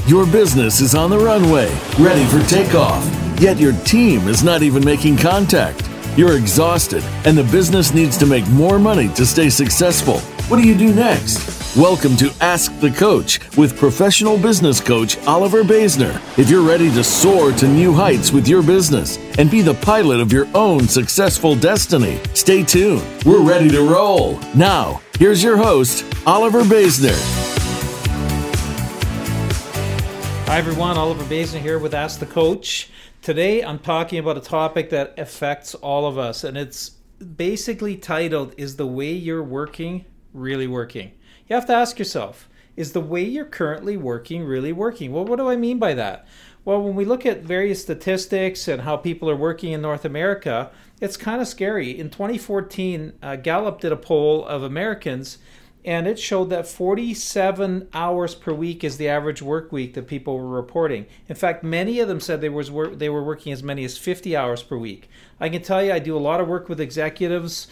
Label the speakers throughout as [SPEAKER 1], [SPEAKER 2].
[SPEAKER 1] Your business is on the runway, ready for takeoff, yet your team is not even making contact. You're exhausted, and the business needs to make more money to stay successful. What do you do next? Welcome to Ask the Coach with professional business coach Oliver Basner. If you're ready to soar to new heights with your business and be the pilot of your own successful destiny, stay tuned. We're ready to roll. Now, here's your host, Oliver Basner.
[SPEAKER 2] Hi everyone, Oliver Basner here with Ask the Coach. Today I'm talking about a topic that affects all of us, and it's basically titled, Is the way you're working really working? You have to ask yourself, is the way you're currently working really working? Well, what do I mean by that? Well, when we look at various statistics and how people are working in North America, it's kind of scary. In 2014, Gallup did a poll of Americans, and it showed that 47 hours per week is the average work week that people were reporting. In fact, many of them said they were working as many as 50 hours per week. I can tell you, I do a lot of work with executives,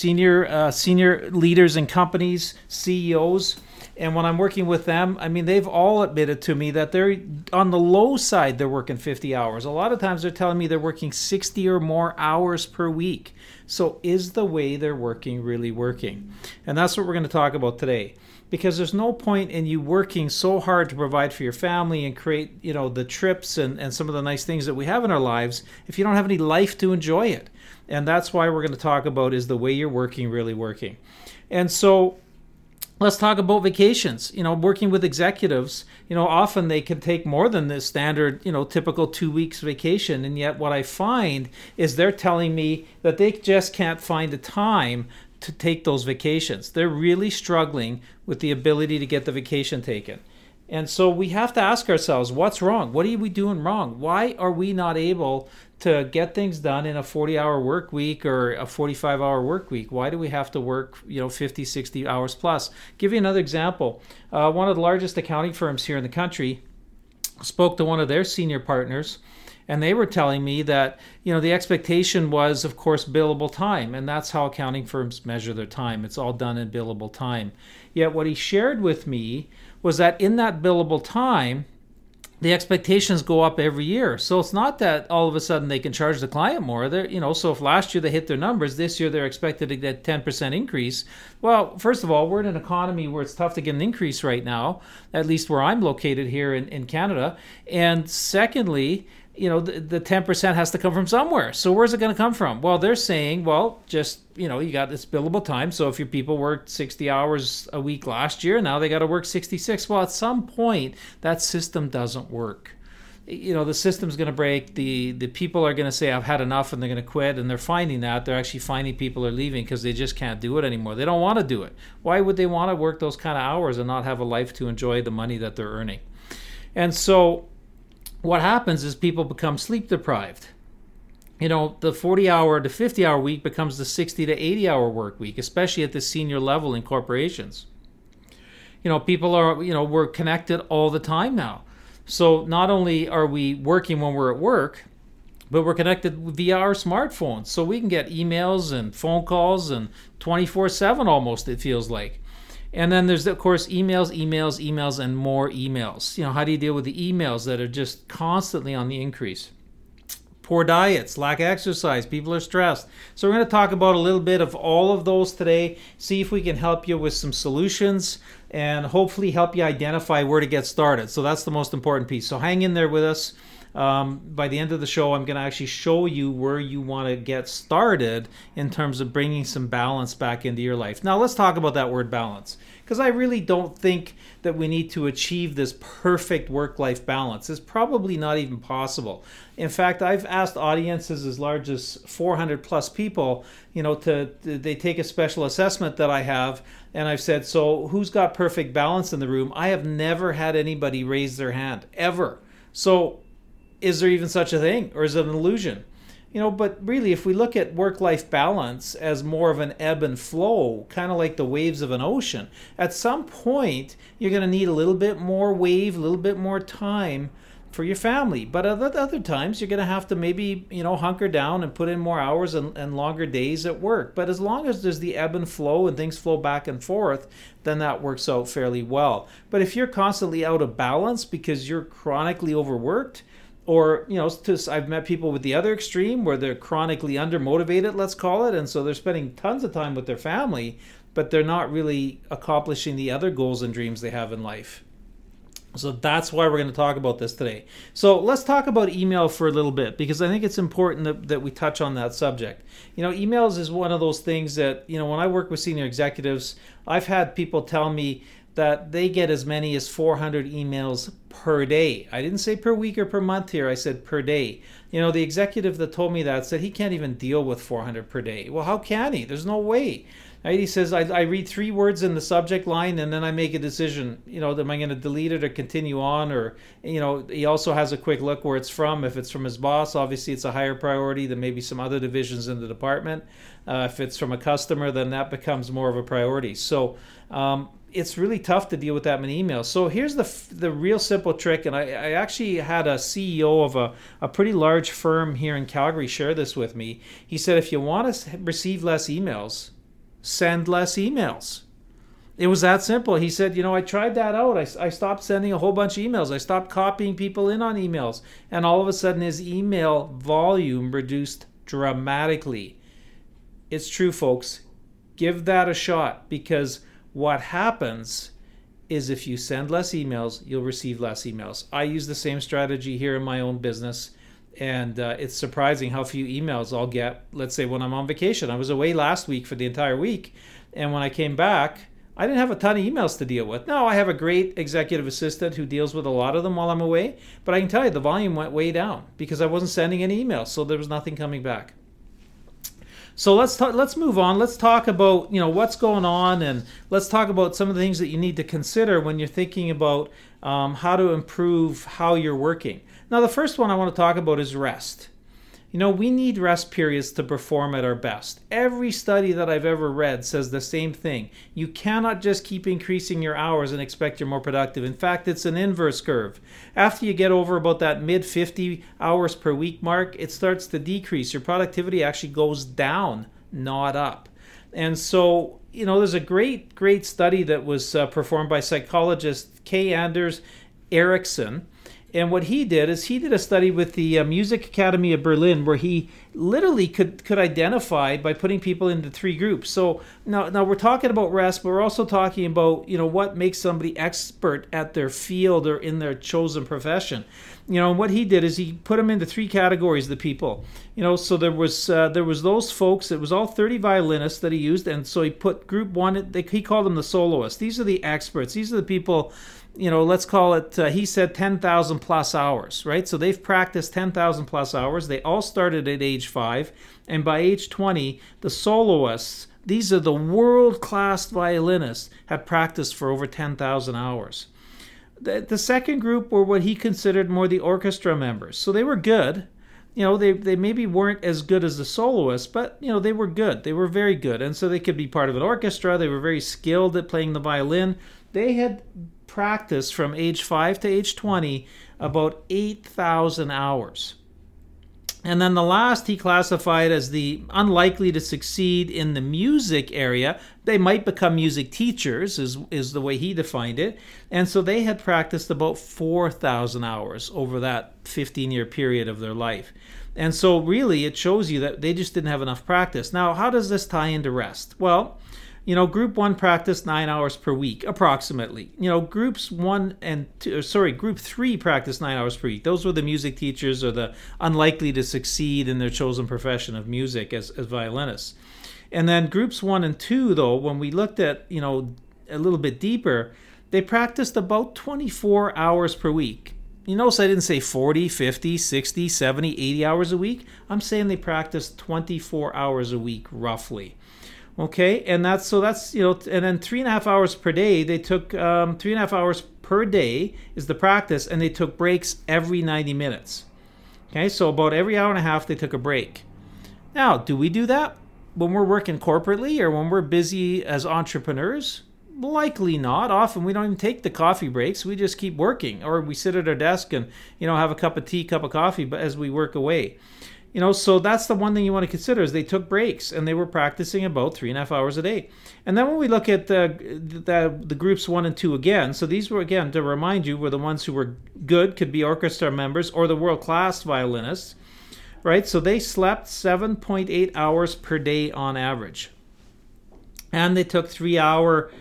[SPEAKER 2] senior leaders in companies, CEOs, and when I'm working with them, I mean, they've all admitted to me that they're on the low side, they're working 50 hours. A lot of times they're telling me they're working 60 or more hours per week. So is the way they're working really working? And that's what we're going to talk about today. Because there's no point in you working so hard to provide for your family and create, the trips and some of the nice things that we have in our lives if you don't have any life to enjoy it. And that's why we're going to talk about, is the way you're working really working? And so let's talk about vacations. Working with executives, often they can take more than the standard, typical 2 weeks vacation. And yet what I find is they're telling me that they just can't find the time to take those vacations. They're really struggling with the ability to get the vacation taken. And so we have to ask ourselves, what's wrong? What are we doing wrong? Why are we not able to get things done in a 40-hour work week or a 45-hour work week? Why do we have to work, 50, 60 hours plus? Give you another example. One of the largest accounting firms here in the country spoke to one of their senior partners, and they were telling me that, the expectation was, of course, billable time, and that's how accounting firms measure their time. It's all done in billable time. Yet what he shared with me was that in that billable time, the expectations go up every year. So it's not that all of a sudden they can charge the client more. So if last year they hit their numbers, this year they're expected to get 10% increase. Well, first of all, we're in an economy where it's tough to get an increase right now, at least where I'm located here in Canada. And secondly, the 10% has to come from somewhere. So where's it going to come from? Well, they're saying, you got this billable time. So if your people worked 60 hours a week last year, now they got to work 66. Well, at some point, that system doesn't work. The system's going to break. The people are going to say, I've had enough, and they're going to quit. And they're finding that. They're actually finding people are leaving because they just can't do it anymore. They don't want to do it. Why would they want to work those kind of hours and not have a life to enjoy the money that they're earning? And so what happens is people become sleep deprived. The 40-hour to 50-hour week becomes the 60 to 80-hour work week, especially at the senior level in corporations. People are, we're connected all the time now. So not only are we working when we're at work, but we're connected via our smartphones. So we can get emails and phone calls and 24/7 almost, it feels like. And then there's, of course, emails, and more emails. How do you deal with the emails that are just constantly on the increase? Poor diets, lack of exercise, people are stressed. So we're going to talk about a little bit of all of those today, see if we can help you with some solutions and hopefully help you identify where to get started. So that's the most important piece. So hang in there with us. By the end of the show, I'm going to actually show you where you want to get started in terms of bringing some balance back into your life. Now, let's talk about that word balance, because I really don't think that we need to achieve this perfect work-life balance. It's probably not even possible. In fact, I've asked audiences as large as 400 plus people, they take a special assessment that I have, and I've said, so who's got perfect balance in the room? I have never had anybody raise their hand, ever. So is there even such a thing, or is it an illusion? But really, if we look at work-life balance as more of an ebb and flow, kind of like the waves of an ocean, at some point, you're going to need a little bit more wave, a little bit more time for your family. But at other times, you're going to have to maybe, hunker down and put in more hours and longer days at work. But as long as there's the ebb and flow and things flow back and forth, then that works out fairly well. But if you're constantly out of balance because you're chronically overworked, or, I've met people with the other extreme where they're chronically undermotivated, let's call it, and so they're spending tons of time with their family, but they're not really accomplishing the other goals and dreams they have in life. So that's why we're going to talk about this today. So let's talk about email for a little bit, because I think it's important that we touch on that subject. Emails is one of those things that, when I work with senior executives, I've had people tell me that they get as many as 400 emails per day. I didn't say per week or per month here, I said per day. The executive that told me that said he can't even deal with 400 per day. Well, how can he? There's no way. Right? He says, I read 3 words in the subject line and then I make a decision, am I going to delete it or continue on? Or, he also has a quick look where it's from. If it's from his boss, obviously it's a higher priority than maybe some other divisions in the department. If it's from a customer, then that becomes more of a priority. So it's really tough to deal with that many emails. So here's the real simple trick. And I actually had a CEO of a pretty large firm here in Calgary share this with me. He said, if you want to receive less emails, send less emails. It was that simple. He said, I tried that out. I stopped sending a whole bunch of emails. I stopped copying people in on emails. And all of a sudden his email volume reduced dramatically. It's true, folks. Give that a shot, because what happens is if you send less emails, you'll receive less emails. I use the same strategy here in my own business. And it's surprising how few emails I'll get, let's say, when I'm on vacation. I was away last week for the entire week. And when I came back, I didn't have a ton of emails to deal with. Now, I have a great executive assistant who deals with a lot of them while I'm away. But I can tell you the volume went way down because I wasn't sending any emails. So there was nothing coming back. So let's move on. Let's talk about, what's going on. And let's talk about some of the things that you need to consider when you're thinking about how to improve how you're working. Now, the first one I want to talk about is rest. We need rest periods to perform at our best. Every study that I've ever read says the same thing. You cannot just keep increasing your hours and expect you're more productive. In fact, it's an inverse curve. After you get over about that mid 50 hours per week mark, it starts to decrease. Your productivity actually goes down, not up. And so, there's a great study that was performed by psychologist Kay Anders Ericsson. And what he did is he did a study with the Music Academy of Berlin, where he literally could identify by putting people into 3 groups. So now we're talking about rest, but we're also talking about, what makes somebody expert at their field or in their chosen profession. And what he did is he put them into 3 categories, the people. So there was those folks. It was all 30 violinists that he used, and so he put group 1. He called them the soloists. These are the experts. These are the people. Let's call it, he said 10,000 plus hours, right? So they've practiced 10,000 plus hours. They all started at age 5. And by age 20, the soloists, these are the world-class violinists, have practiced for over 10,000 hours. The second group were what he considered more the orchestra members. So they were good. They maybe weren't as good as the soloists, but, they were good. They were very good. And so they could be part of an orchestra. They were very skilled at playing the violin. They had practiced from age 5 to age 20 about 8,000 hours. And then the last he classified as the unlikely to succeed in the music area. They might become music teachers, is the way he defined it. And so they had practiced about 4,000 hours over that 15-year period of their life. And so really it shows you that they just didn't have enough practice. Now, how does this tie into rest? Well, group 1 practiced 9 hours per week, approximately. Group 3 practiced 9 hours per week. Those were the music teachers, or the unlikely to succeed in their chosen profession of music as violinists. And then groups 1 and 2, though, when we looked at, a little bit deeper, they practiced about 24 hours per week. You notice I didn't say 40, 50, 60, 70, 80 hours a week. I'm saying they practiced 24 hours a week, roughly. Okay, and that's and then 3.5 hours per day. They took 3.5 hours per day is the practice, and they took breaks every 90 minutes. Okay, so about every hour and a half they took a break. Now, do we do that when we're working corporately or when we're busy as entrepreneurs? Likely not. Often we don't even take the coffee breaks. We just keep working, or we sit at our desk and, have a cup of tea, cup of coffee, but as we work away. So that's the one thing you want to consider is they took breaks and they were practicing about 3.5 hours a day. And then when we look at the groups 1 and 2 again, so these were, again, to remind you, were the ones who were good, could be orchestra members or the world-class violinists, right? So they slept 7.8 hours per day on average. And they took 3 hours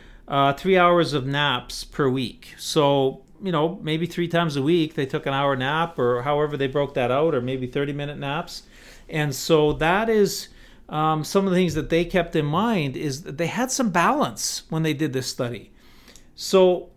[SPEAKER 2] of naps per week. So, maybe 3 times a week they took an hour nap, or however they broke that out, or maybe 30-minute naps. And so that is some of the things that they kept in mind, is that they had some balance when they did this study. So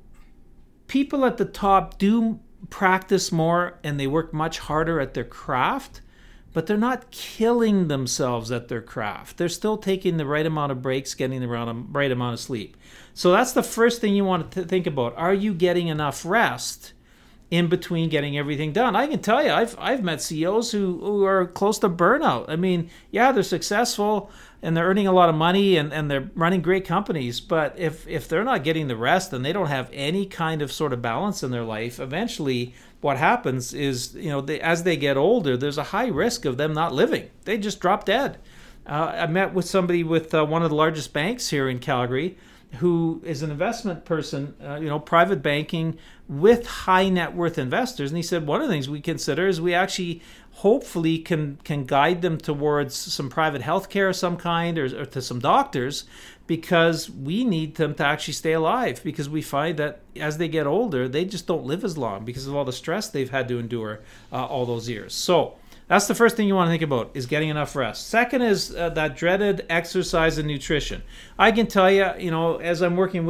[SPEAKER 2] people at the top do practice more and they work much harder at their craft, but they're not killing themselves at their craft. They're still taking the right amount of breaks, getting the right amount of sleep. So that's the first thing you want to think about. Are you getting enough rest in between getting everything done? I can tell you, I've met CEOs who are close to burnout. I mean, yeah, they're successful and they're earning a lot of money and they're running great companies, but if they're not getting the rest and they don't have any kind of sort of balance in their life, eventually what happens is, as they get older, there's a high risk of them not living. They just drop dead. I met with somebody with one of the largest banks here in Calgary, who is an investment person, private banking with high net worth investors. And he said, one of the things we consider is we actually hopefully can guide them towards some private health care of some kind, or to some doctors, because we need them to actually stay alive, because we find that as they get older, they just don't live as long because of all the stress they've had to endure all those years. So that's the first thing you want to think about, is getting enough rest. Second is that dreaded exercise and nutrition. I can tell you, as I'm working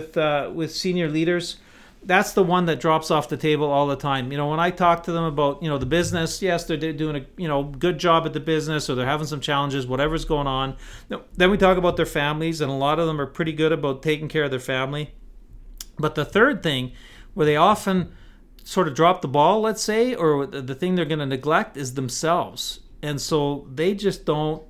[SPEAKER 2] with senior leaders, that's the one that drops off the table all the time. When I talk to them about, the business, yes, they're doing a, good job at the business, or they're having some challenges, whatever's going on. Then we talk about their families, and a lot of them are pretty good about taking care of their family. But the third thing, where they often sort of drop the ball, let's say, or the thing they're going to neglect, is themselves. And so they just don't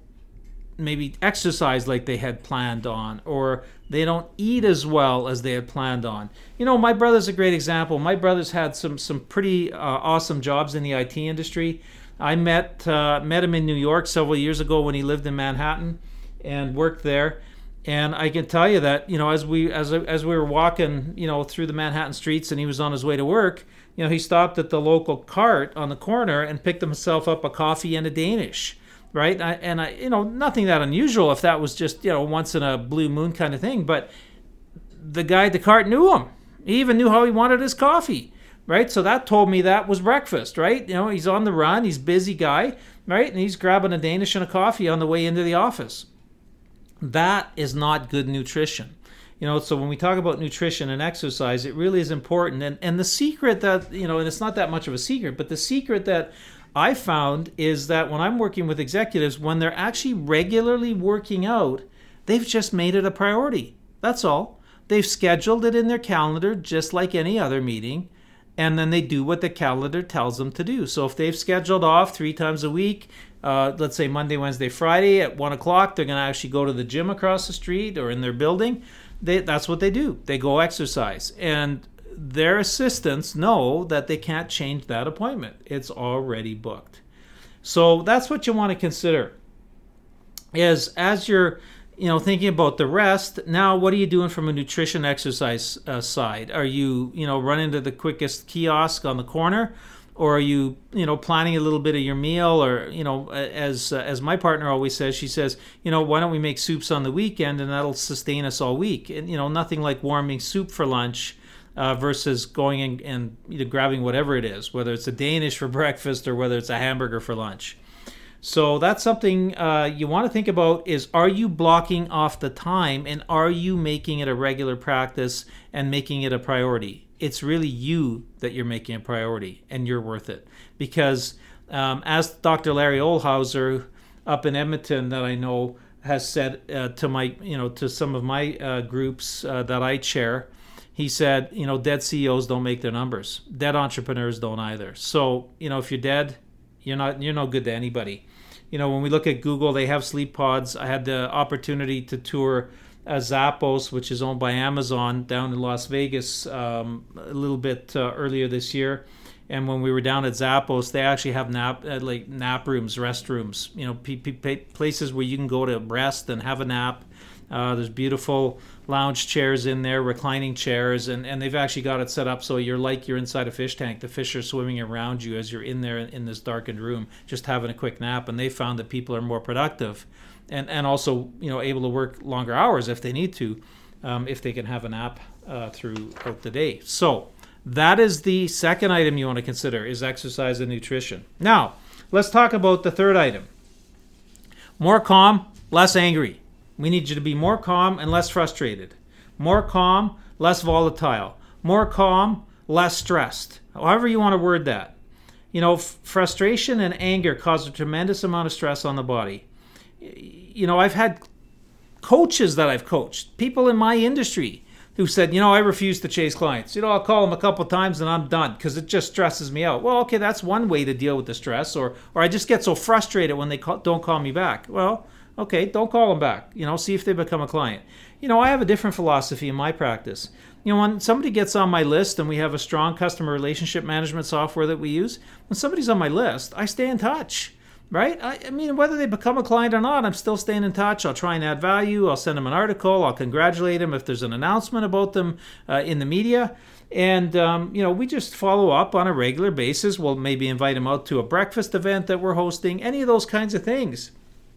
[SPEAKER 2] maybe exercise like they had planned on, or they don't eat as well as they had planned on. My brother's a great example. My brother's had some pretty awesome jobs in the IT industry. I met him in New York several years ago when he lived in Manhattan and worked there. And I can tell you that, as we were walking, through the Manhattan streets and he was on his way to work, he stopped at the local cart on the corner and picked himself up a coffee and a Danish, right? And I nothing that unusual if that was just, once in a blue moon kind of thing. But the guy at the cart knew him. He even knew how he wanted his coffee, right? So that told me that was breakfast, right? He's on the run, he's a busy guy, right? And he's grabbing a Danish and a coffee on the way into the office. That is not good nutrition. So when we talk about nutrition and exercise, it really is important. And the secret that, and it's not that much of a secret, but the secret that I found is that when I'm working with executives, when they're actually regularly working out, they've just made it a priority. That's all. They've scheduled it in their calendar just like any other meeting, and then they do what the calendar tells them to do. So if they've scheduled off 3 times a week, let's say Monday, Wednesday, Friday at 1 o'clock, they're going to actually go to the gym across the street or in their building. That's what they do. They go exercise. And their assistants know that they can't change that appointment. It's already booked. So that's what you want to consider. As you're thinking about the rest, now what are you doing from a nutrition exercise side? Are you, running to the quickest kiosk on the corner? Or are you, planning a little bit of your meal? Or, as my partner always says, she says, why don't we make soups on the weekend and that'll sustain us all week? And, nothing like warming soup for lunch versus going and grabbing whatever it is, whether it's a Danish for breakfast or whether it's a hamburger for lunch. So that's something you want to think about, is are you blocking off the time, and are you making it a regular practice and making it a priority? It's really you that you're making a priority, and you're worth it. Because as Dr. Larry Olhauser up in Edmonton that I know has said to some of my groups that I chair, he said, dead CEOs don't make their numbers. Dead entrepreneurs don't either. So, if you're dead, you're no good to anybody. When we look at Google, they have sleep pods. I had the opportunity to tour Zappos, which is owned by Amazon, down in Las Vegas a little bit earlier this year. And when we were down at Zappos, they actually have nap rooms, restrooms, places where you can go to rest and have a nap. There's beautiful lounge chairs in there, reclining chairs, and they've actually got it set up so you're inside a fish tank. The fish are swimming around you as you're in there in this darkened room, just having a quick nap. And they found that people are more productive, and also able to work longer hours if they need to, if they can have a nap throughout the day. So that is the second item you want to consider, is exercise and nutrition. Now, let's talk about the third item. More calm, less angry. We need you to be more calm and less frustrated. More calm, less volatile. More calm, less stressed. However you want to word that. Frustration and anger cause a tremendous amount of stress on the body. I've had coaches that I've coached, people in my industry, who said, I refuse to chase clients. I'll call them a couple of times and I'm done because it just stresses me out. Well, okay, that's one way to deal with the stress. Or I just get so frustrated when they don't call me back. Well, okay, don't call them back. See if they become a client. I have a different philosophy in my practice. When somebody gets on my list, and we have a strong customer relationship management software that we use, when somebody's on my list, I stay in touch. Right? I mean, whether they become a client or not, I'm still staying in touch. I'll try and add value. I'll send them an article. I'll congratulate them if there's an announcement about them in the media. And, we just follow up on a regular basis. We'll maybe invite them out to a breakfast event that we're hosting, any of those kinds of things.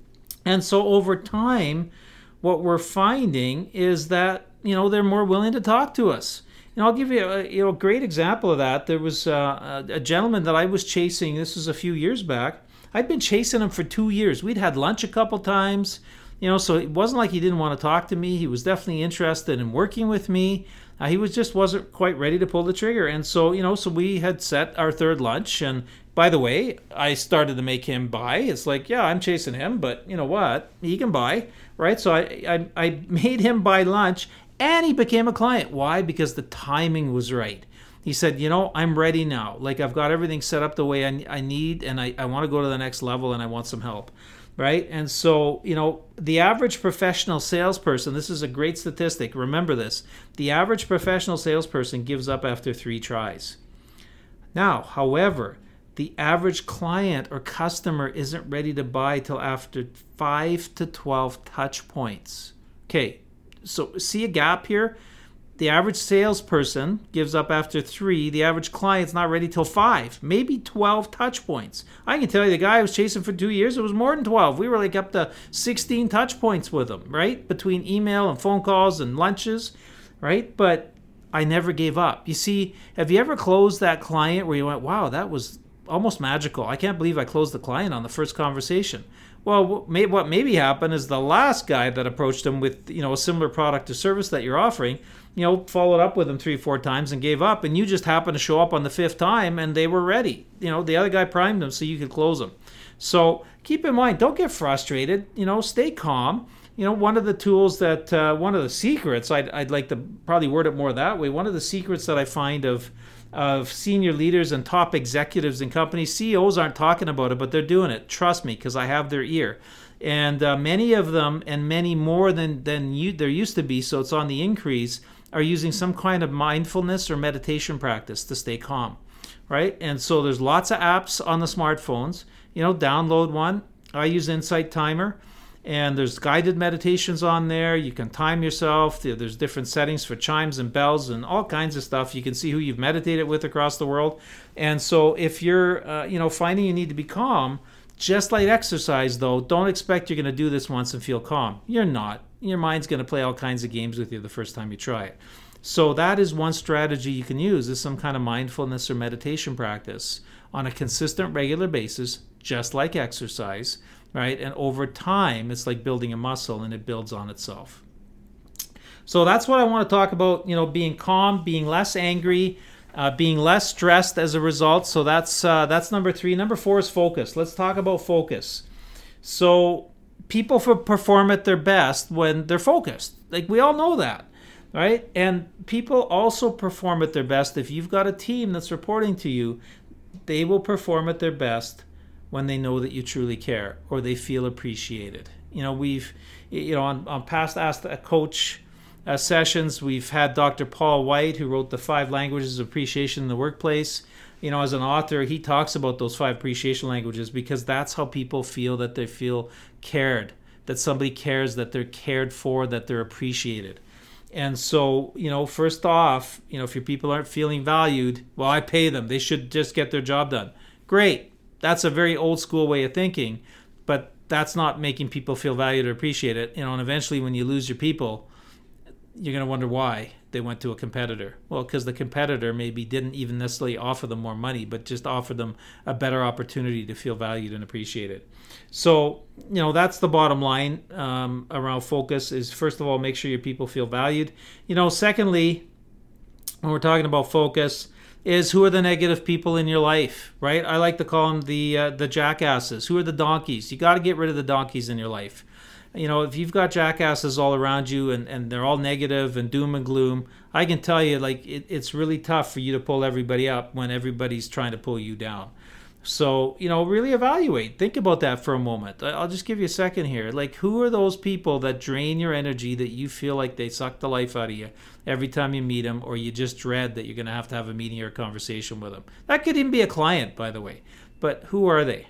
[SPEAKER 2] And so over time, what we're finding is that, they're more willing to talk to us. I'll give you a great example of that. There was a gentleman that I was chasing. This was a few years back. I'd been chasing him for 2 years. We'd had lunch a couple times, so it wasn't like he didn't want to talk to me. He was definitely interested in working with me. He wasn't quite ready to pull the trigger. And so, so we had set our third lunch. And by the way, I started to make him buy. It's like, yeah, I'm chasing him, but you know what? He can buy, right? So I made him buy lunch, and he became a client. Why? Because the timing was right. He said, I'm ready now. Like, I've got everything set up the way I need, and I want to go to the next level, and I want some help, right? And so, the average professional salesperson, this is a great statistic. Remember this. The average professional salesperson gives up after 3 tries. Now, however, the average client or customer isn't ready to buy till after 5 to 12 touch points. Okay, so see a gap here? The average salesperson gives up after 3. The average client's not ready till 5, maybe 12 touch points. I can tell you the guy I was chasing for 2 years, it was more than 12. We were like up to 16 touch points with him, right? Between email and phone calls and lunches, right? But I never gave up. You see, have you ever closed that client where you went, wow, that was almost magical. I can't believe I closed the client on the first conversation. Well, what maybe happened is the last guy that approached him with, a similar product or service that you're offering, followed up with him 3-4 times and gave up, and you just happened to show up on the 5th time and they were ready. The other guy primed them so you could close them. So keep in mind, don't get frustrated. Stay calm. One of the tools that, one of the secrets, I'd like to probably word it more that way. One of the secrets that I find of senior leaders and top executives in companies, CEOs aren't talking about it, but they're doing it. Trust me, because I have their ear. And many of them, and many more than there used to be, so it's on the increase, are using some kind of mindfulness or meditation practice to stay calm, right? And so there's lots of apps on the smartphones. Download one. I use Insight Timer. And there's guided meditations on there. You can time yourself. There's different settings for chimes and bells and all kinds of stuff. You can see who you've meditated with across the world. And so if you're, finding you need to be calm, just like exercise, though, don't expect you're going to do this once and feel calm. You're not. Your mind's going to play all kinds of games with you the first time you try it. So that is one strategy you can use, is some kind of mindfulness or meditation practice on a consistent, regular basis, just like exercise. Right? And over time, it's like building a muscle, and it builds on itself. So that's what I want to talk about, being calm, being less angry, being less stressed as a result. So that's number 3. Number 4 is focus. Let's talk about focus. So people perform at their best when they're focused. Like, we all know that, right? And people also perform at their best. If you've got a team that's reporting to you, they will perform at their best when they know that you truly care or they feel appreciated. On past Ask a Coach sessions, we've had Dr. Paul White, who wrote the 5 languages of appreciation in the workplace. As an author, he talks about those 5 appreciation languages because that's how people feel that they feel cared, that somebody cares, that they're cared for, that they're appreciated. And so, first off, if your people aren't feeling valued, well, I pay them. They should just get their job done. Great. That's a very old school way of thinking, but that's not making people feel valued or appreciated. And eventually when you lose your people, you're going to wonder why they went to a competitor. Well, because the competitor maybe didn't even necessarily offer them more money, but just offered them a better opportunity to feel valued and appreciated. So, that's the bottom line around focus is, first of all, make sure your people feel valued. Secondly, when we're talking about focus, is who are the negative people in your life, right? I like to call them the jackasses. Who are the donkeys? You got to get rid of the donkeys in your life. If you've got jackasses all around you and they're all negative and doom and gloom, I can tell you, it's really tough for you to pull everybody up when everybody's trying to pull you down. So, really evaluate. Think about that for a moment. I'll just give you a second here. Who are those people that drain your energy, that you feel like they suck the life out of you every time you meet them, or you just dread that you're going to have a meeting or a conversation with them? That could even be a client, by the way. But who are they?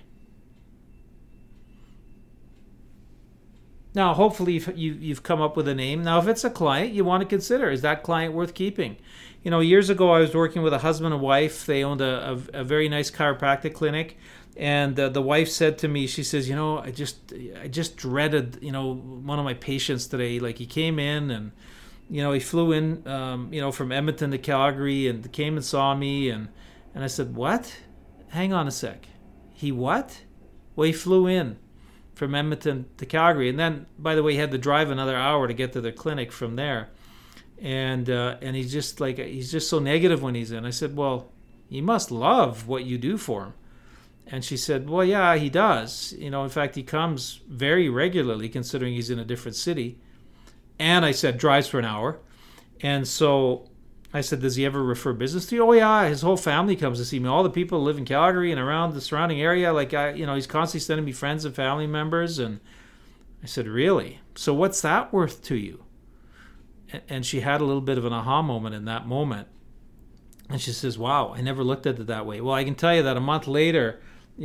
[SPEAKER 2] Now, hopefully you've come up with a name. Now, if it's a client, you want to consider, is that client worth keeping? Years ago, I was working with a husband and wife. They owned a very nice chiropractic clinic. And the wife said to me, she says, I just dreaded, one of my patients today. He came in and, he flew in, from Edmonton to Calgary and came and saw me. And I said, what? Hang on a sec. He what? Well, he flew in from Edmonton to Calgary, and then, by the way, he had to drive another hour to get to the clinic from there. And he's just so negative when he's in. I said, well, he must love what you do for him. And she said, well, yeah, he does. In fact, he comes very regularly, considering he's in a different city. And I said, drives for an hour. And so I said, does he ever refer business to you? Oh, yeah, his whole family comes to see me. All the people who live in Calgary and around the surrounding area, he's constantly sending me friends and family members. And I said, really? So what's that worth to you? And she had a little bit of an aha moment in that moment. And she says, wow, I never looked at it that way. Well, I can tell you that a month later,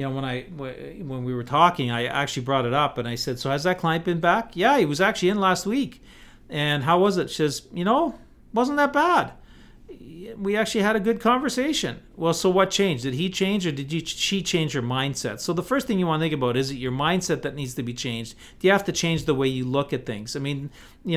[SPEAKER 2] when we were talking, I actually brought it up. And I said, so has that client been back? Yeah, he was actually in last week. And how was it? She says, wasn't that bad. We actually had a good conversation. Well, so what changed? Did he change, or did she change her mindset? So the first thing you want to think about, is it your mindset that needs to be changed? Do you have to change the way you look at things? I mean,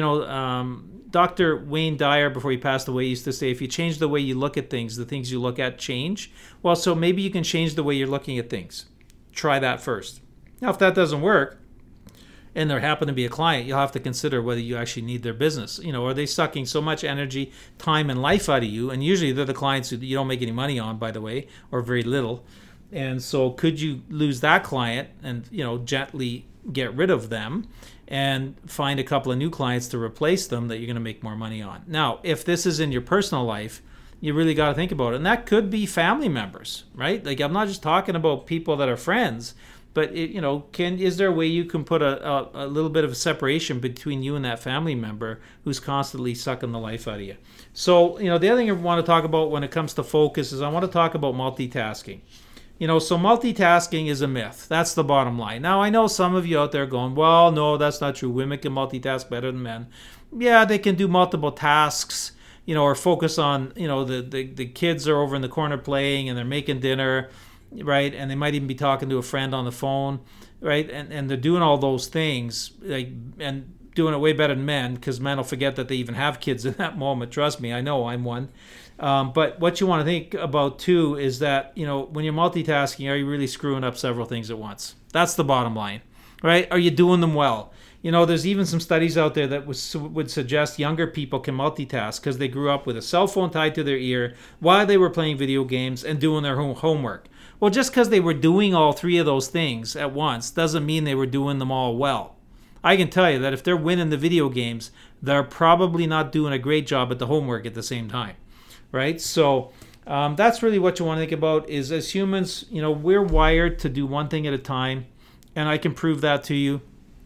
[SPEAKER 2] Dr. Wayne Dyer, before he passed away, used to say, if you change the way you look at things, the things you look at change. Well, so maybe you can change the way you're looking at things. Try that first. Now, if that doesn't work, and there happen to be a client, you'll have to consider whether you actually need their business. Are they sucking so much energy, time, and life out of you? And usually they're the clients who you don't make any money on, by the way, or very little. And so could you lose that client and, gently get rid of them and find a couple of new clients to replace them that you're going to make more money on? Now, if this is in your personal life, you really got to think about it. And that could be family members, right? I'm not just talking about people that are friends, but is there a way you can put a little bit of a separation between you and that family member who's constantly sucking the life out of you? So, the other thing I want to talk about when it comes to focus is I want to talk about multitasking. So multitasking is a myth. That's the bottom line. Now, I know some of you out there going, well, no, that's not true. Women can multitask better than men. Yeah, they can do multiple tasks, or focus on, the kids are over in the corner playing and they're making dinner, right? And they might even be talking to a friend on the phone, right? And they're doing all those things, and doing it way better than men, because men will forget that they even have kids in that moment. Trust me, I know, I'm one. But what you want to think about too is that, when you're multitasking, are you really screwing up several things at once? That's the bottom line, right? Are you doing them well? There's even some studies out there that would suggest younger people can multitask because they grew up with a cell phone tied to their ear while they were playing video games and doing their homework. Well, just because they were doing all three of those things at once doesn't mean they were doing them all well. I can tell you that if they're winning the video games, they're probably not doing a great job at the homework at the same time, right? So that's really what you want to think about is, as humans, we're wired to do one thing at a time, and I can prove that to you.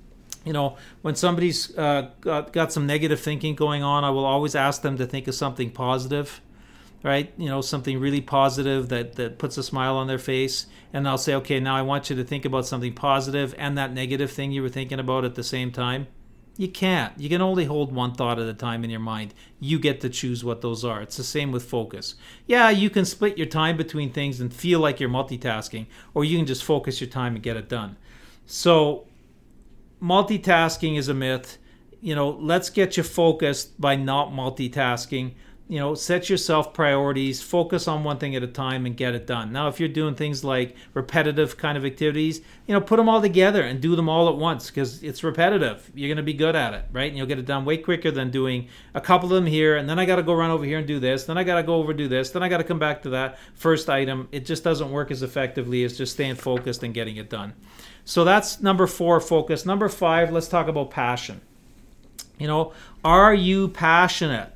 [SPEAKER 2] When somebody's got some negative thinking going on, I will always ask them to think of something positive, right? Something really positive that puts a smile on their face. And I'll say, okay, now I want you to think about something positive and that negative thing you were thinking about at the same time. You can't. You can only hold one thought at a time in your mind. You get to choose what those are. It's the same with focus. Yeah, you can split your time between things and feel like you're multitasking, or you can just focus your time and get it done. So multitasking is a myth. Let's get you focused by not multitasking. Set yourself priorities, focus on one thing at a time and get it done. Now, if you're doing things like repetitive kind of activities, put them all together and do them all at once, because it's repetitive. You're going to be good at it, right? And you'll get it done way quicker than doing a couple of them here, and then I got to go run over here and do this, then I got to go over and do this, then I got to come back to that first item. It just doesn't work as effectively as just staying focused and getting it done. So that's number 4, focus. Number 5, let's talk about passion. Are you passionate?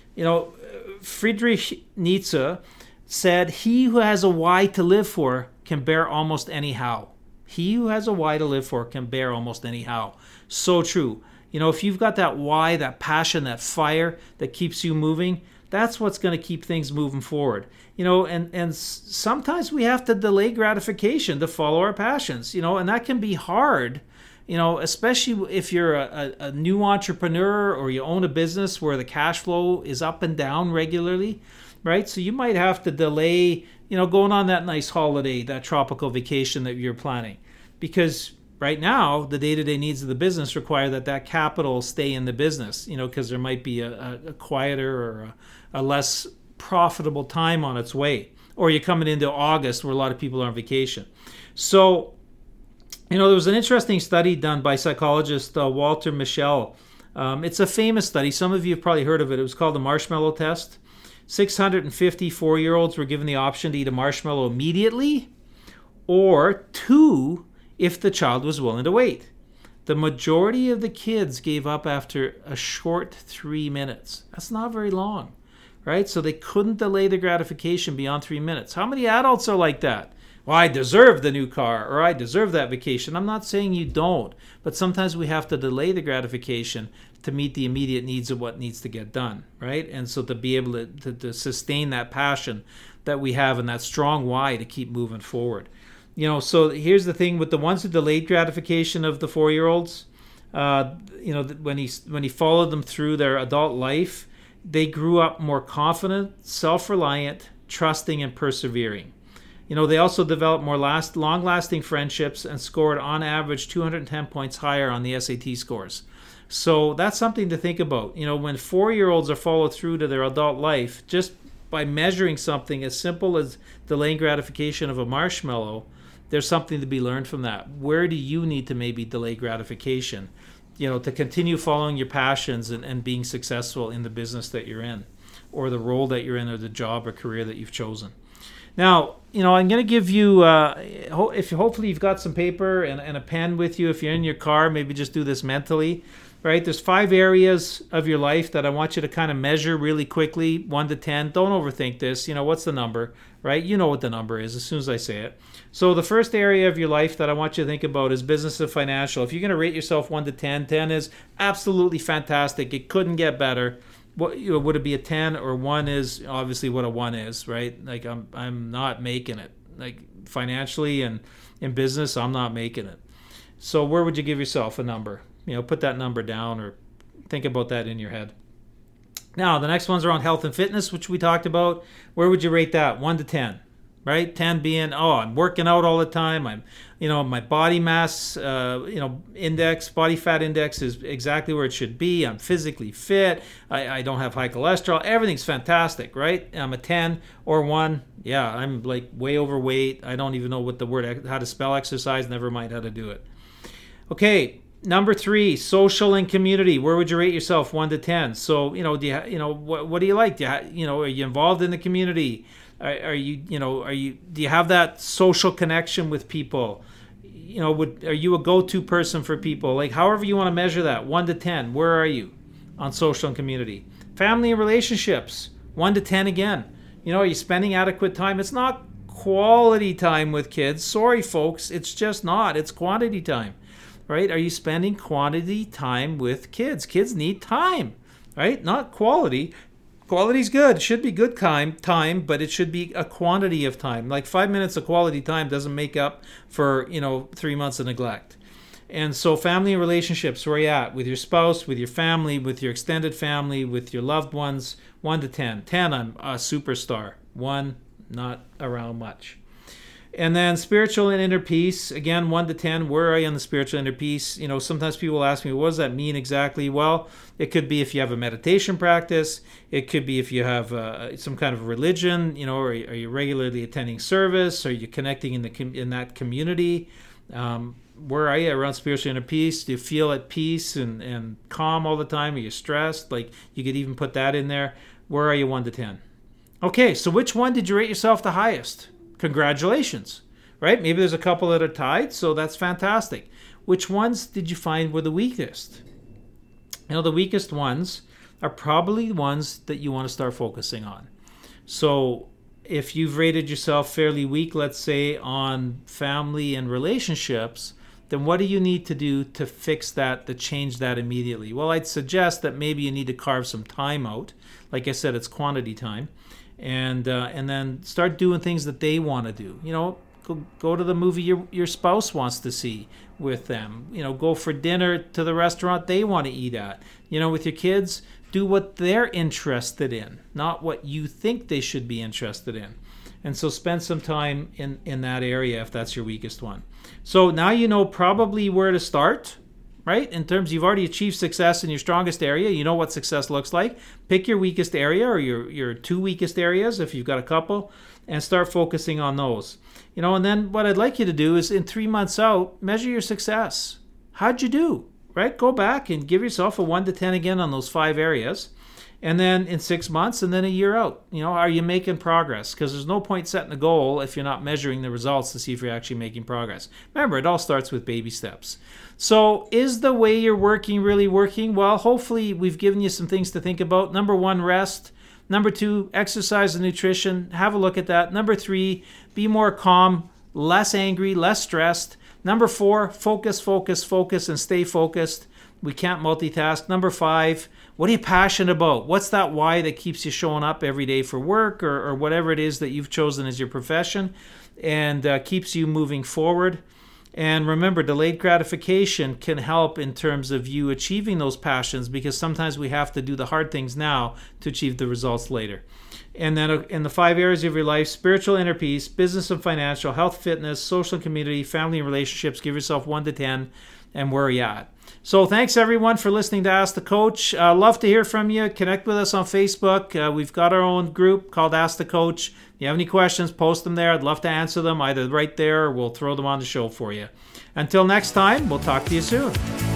[SPEAKER 2] Friedrich Nietzsche said, "He who has a why to live for can bear almost any how." He who has a why to live for can bear almost any how. So true. If you've got that why, that passion, that fire that keeps you moving, that's what's going to keep things moving forward. And sometimes we have to delay gratification to follow our passions, and that can be hard. Especially if you're a new entrepreneur or you own a business where the cash flow is up and down regularly, right? So you might have to delay, going on that nice holiday, that tropical vacation that you're planning, because right now the day-to-day needs of the business require that capital stay in the business, because there might be a quieter or a less profitable time on its way, or you're coming into August where a lot of people are on vacation. So there was an interesting study done by psychologist Walter Mischel. It's a famous study. Some of you have probably heard of it. It was called the marshmallow test. 650 4-year-olds were given the option to eat a marshmallow immediately, or 2 if the child was willing to wait. The majority of the kids gave up after a short 3 minutes. That's not very long, right? So they couldn't delay the gratification beyond 3 minutes. How many adults are like that? Well, I deserve the new car, or I deserve that vacation. I'm not saying you don't, but sometimes we have to delay the gratification to meet the immediate needs of what needs to get done, right? And so to be able to sustain that passion that we have and that strong why to keep moving forward. So here's the thing with the ones who delayed gratification of the 4-year-olds, when he followed them through their adult life, they grew up more confident, self-reliant, trusting, and persevering. They also developed more long-lasting friendships and scored on average 210 points higher on the SAT scores. So that's something to think about. When 4-year-olds are followed through to their adult life, just by measuring something as simple as delaying gratification of a marshmallow, there's something to be learned from that. Where do you need to maybe delay gratification, to continue following your passions and being successful in the business that you're in, or the role that you're in, or the job or career that you've chosen? Now, I'm going to give you, hopefully you've got some paper and a pen with you. If you're in your car, maybe just do this mentally, right? There's 5 areas of your life that I want you to kind of measure really quickly, 1 to 10. Don't overthink this. What's the number, right? You know what the number is as soon as I say it. So the first area of your life that I want you to think about is business and financial. If you're going to rate yourself 1 to 10, 10 is absolutely fantastic. It couldn't get better. What would it be, a 10, or 1 is obviously what a 1 is, right? Like I'm not making it. Like financially and in business, I'm not making it. So where would you give yourself a number? Put that number down or think about that in your head. Now, the next one's around health and fitness, which we talked about. Where would you rate that? 1 to 10, right? 10 being, I'm working out all the time. I'm, my body mass, index, body fat index is exactly where it should be. I'm physically fit. I don't have high cholesterol. Everything's fantastic, right? I'm a 10 or 1. Yeah, I'm like way overweight. I don't even know what how to spell exercise. Never mind how to do it. Okay. Number 3, social and community. Where would you rate yourself, 1 to 10? So, what do you like? Are you involved in the community? Do you have that social connection with people? Are you a go-to person for people? Like, however you want to measure that, 1 to 10, where are you on social and community? Family and relationships, 1 to 10 again. Are you spending adequate time? It's not quality time with kids. Sorry, folks, it's just not. It's quantity time. right? Are you spending quantity time with kids? Kids need time, right? Not quality. Quality's good. It should be good time, but it should be a quantity of time. Like 5 minutes of quality time doesn't make up for, 3 months of neglect. And so family and relationships, where are you at? With your spouse, with your family, with your extended family, with your loved ones, 1 to 10. 10, I'm a superstar. 1, not around much. And then spiritual and inner peace, again, 1 to 10, where are you on the spiritual inner peace? Sometimes people ask me, what does that mean exactly? Well, it could be if you have a meditation practice. It could be if you have some kind of religion, are you regularly attending service? Are you connecting in that community? Where are you around spiritual inner peace? Do you feel at peace and calm all the time? Are you stressed? Like, you could even put that in there. Where are you 1 to 10? Okay, so which one did you rate yourself the highest? Congratulations, right? Maybe there's a couple that are tied, so that's fantastic. Which ones did you find were the weakest? The weakest ones are probably ones that you want to start focusing on. So if you've rated yourself fairly weak, let's say on family and relationships, then what do you need to do to fix that, to change that immediately? Well, I'd suggest that maybe you need to carve some time out. Like I said, it's quantity time. And then start doing things that they want to do. Go to the movie your spouse wants to see with them. Go for dinner to the restaurant they want to eat at. With your kids, do what they're interested in, not what you think they should be interested in. And so spend some time in that area if that's your weakest one. So now you know probably where to start, right? In terms, you've already achieved success in your strongest area. You know what success looks like. Pick your weakest area or your 2 weakest areas if you've got a couple, and start focusing on those. And then what I'd like you to do is in 3 months out, measure your success. How'd you do, right? Go back and give yourself a 1 to 10 again on those 5 areas. And then in 6 months and then a year out, are you making progress? Because there's no point setting a goal if you're not measuring the results to see if you're actually making progress. Remember, it all starts with baby steps. So is the way you're working really working? Well, hopefully we've given you some things to think about. Number 1, rest. Number 2, exercise and nutrition. Have a look at that. Number 3, be more calm, less angry, less stressed. Number 4, focus, and stay focused. We can't multitask. Number 5, what are you passionate about? What's that why that keeps you showing up every day for work or whatever it is that you've chosen as your profession and keeps you moving forward? And remember, delayed gratification can help in terms of you achieving those passions, because sometimes we have to do the hard things now to achieve the results later. And then in the 5 areas of your life, spiritual inner peace, business and financial, health, fitness, social and community, family and relationships, give yourself 1 to 10 and where are you at? So thanks everyone for listening to Ask the Coach. Love to hear from you. Connect with us on Facebook. We've got our own group called Ask the Coach. If you have any questions, post them there. I'd love to answer them either right there or we'll throw them on the show for you. Until next time, we'll talk to you soon.